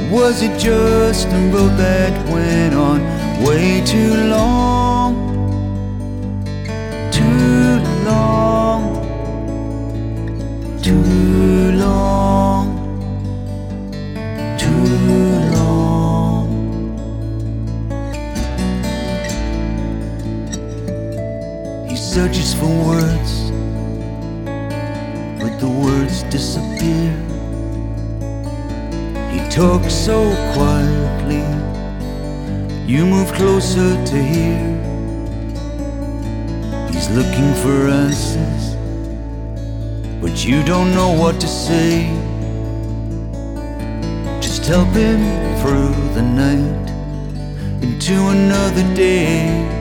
Was it just a road that went on way too long? Too long, too long, too long. He searches for words, but the words disappear. He talks so quietly, you move closer to hear. He's looking for answers, but you don't know what to say. Just help him through the night into another day.